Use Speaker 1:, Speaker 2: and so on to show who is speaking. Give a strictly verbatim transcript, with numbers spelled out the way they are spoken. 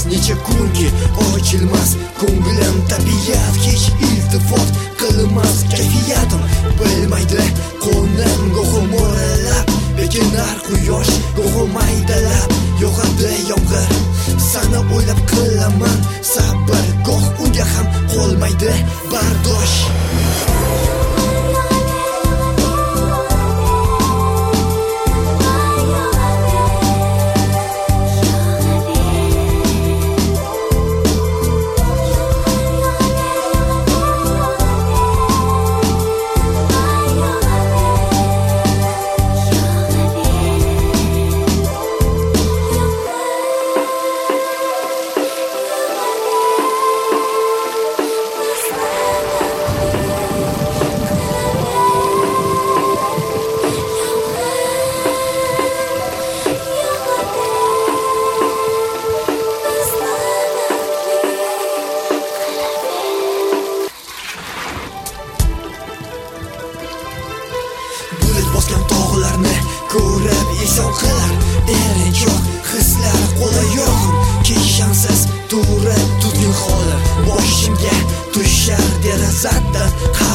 Speaker 1: necha kunki ochilmas ko'nglim tabiat hech iltifot qilmas kayfiyatim bilmaydi qo'nim go'ho mo'ralab bekinar quyosh go'ho maydalab yog'adi yomg'ir sana o'ylab qilaman sabr goh unga ham qolmaydi bardosh. Bosgan tog'larni ko'rib eson qilar erinchoq hislar qo'layoqim kishansiz turib tutgin holim boshimga tushar derazadan